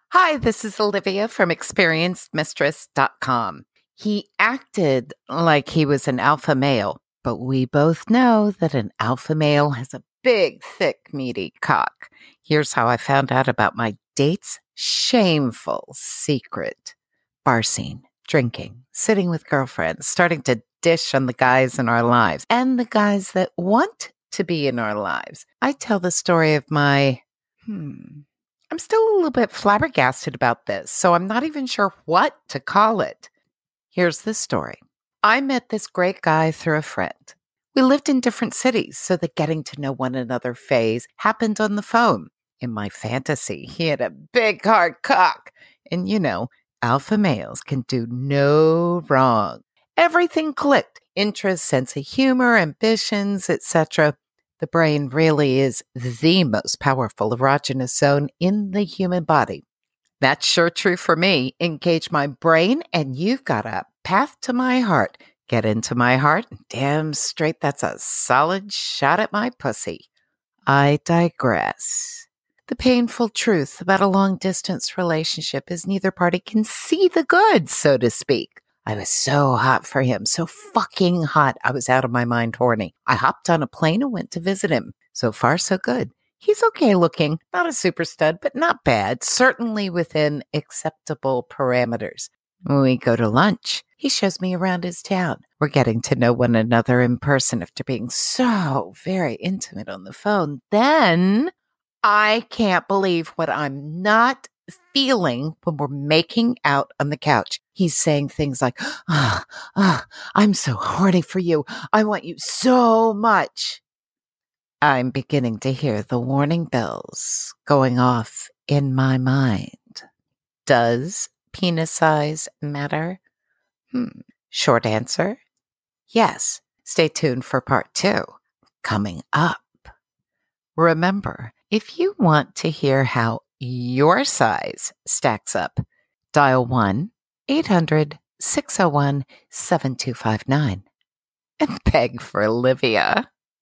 Hi, this is Olivia from experiencedmistress.com. He acted like he was an alpha male, but we both know that an alpha male has a big, thick, meaty cock. Here's how I found out about my date's shameful secret. Bar scene, drinking, sitting with girlfriends, starting to dish on the guys in our lives and the guys that want to be in our lives. I tell the story of my, I'm still a little bit flabbergasted about this, so I'm not even sure what to call it. Here's the story. I met this great guy through a friend. We lived in different cities, so the getting to know one another phase happened on the phone. In my fantasy, he had a big hard cock. And alpha males can do no wrong. Everything clicked. Interest, sense of humor, ambitions, etc. The brain really is the most powerful erogenous zone in the human body. That's sure true for me. Engage my brain and you've got a path to my heart. Get into my heart. Damn straight, that's a solid shot at my pussy. I digress. The painful truth about a long-distance relationship is neither party can see the good, so to speak. I was so hot for him, so fucking hot. I was out of my mind horny. I hopped on a plane and went to visit him. So far, so good. He's okay looking, not a super stud, but not bad, certainly within acceptable parameters. When we go to lunch, he shows me around his town. We're getting to know one another in person after being so very intimate on the phone. Then I can't believe what I'm not feeling when we're making out on the couch. He's saying things like, I'm so horny for you. I want you so much. I'm beginning to hear the warning bells going off in my mind. Does penis size matter? Short answer, yes. Stay tuned for part 2, coming up. Remember, if you want to hear how your size stacks up, dial 1-800-601-7259 and beg for Olivia.